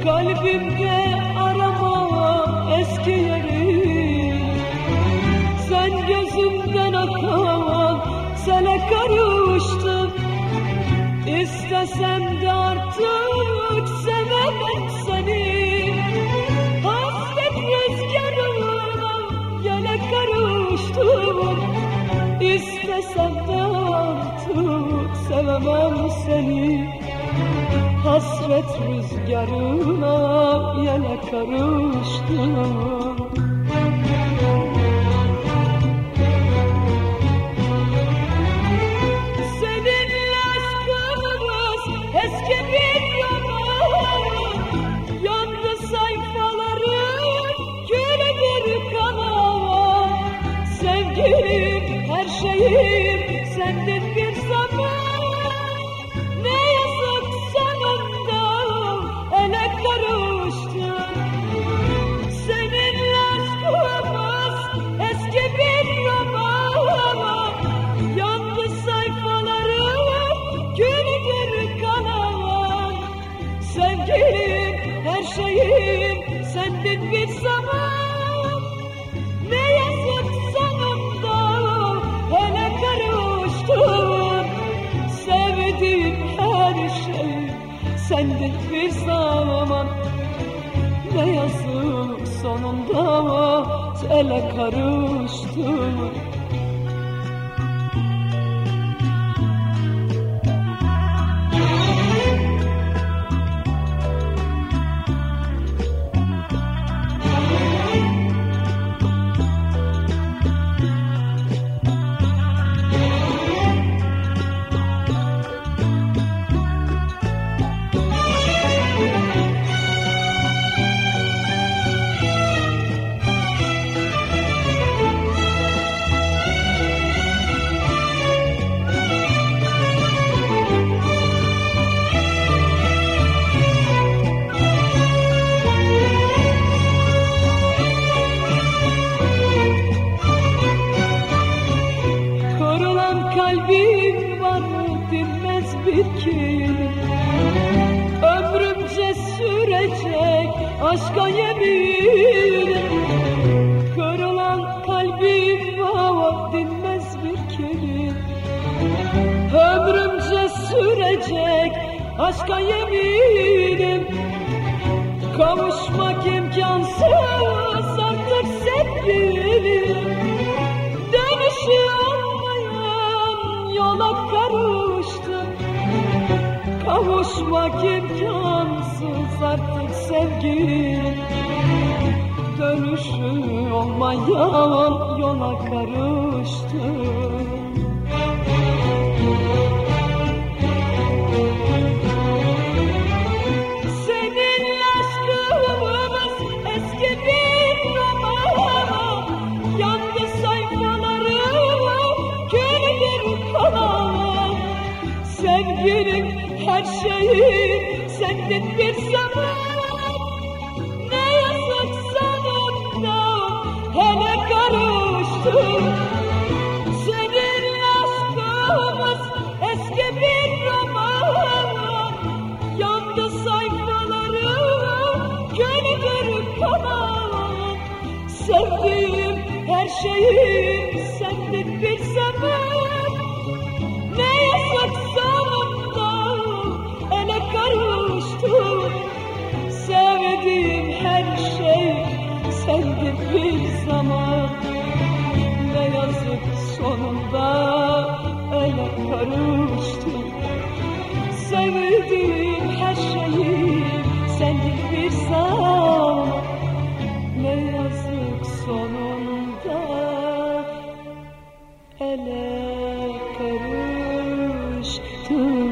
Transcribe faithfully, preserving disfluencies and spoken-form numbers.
Kalbimde aramam eski yeri, sen gözümden akan sele karıştım. İstesem de artık sevemem seni, hasret rüzgarına yele karıştım. İstesem de artık sevemem seni, hasret rüzgarına yele karıştım. Seninle aşkımız eski bir roman, yandı sayfaları gülüdür kalan. Sevgilim, her şeyim sendin bir zaman. Seninle aşkımız eski bir roman, yandı sayfaları gülüdür kalan. Sevgilim, her şeyim sendin bir zaman. Ne yazık sonunda hele karıştım. Sevdiğim her şey sendin bir zaman. Ne yazık sonunda ele karıştım. Kalbim var dinmez bir kelim, ömrümce sürecek aşka yemin. Kırılan kalbim var dinmez bir kelim, ömrümce sürecek aşka yeminim. Kavuşmak imkansız artık sevgilim, dönüşü yola karıştım. Kavuşmak imkansız artık sevgilim, dönüşü olmayan yola karıştım. Seninle aşkımız eski bir roman, yandı sayfaları gülüdür kalan. Sevgilim, her şeyim sendin bir zaman. Ne yazık sonunda hele karıştım. Seninle aşkımız eski bir roman, yandı sayfaları gülüdür kalan. Sevdiğim her şeyim sendin bir zaman. Ne yazık sonunda ele karıştım. Sevdiğim her şey sendin bir zaman. Ne yazık sonunda ele karıştım. Sevdiğim her şeyi sendin bir zaman. Ne yazık sonunda ele karıştım.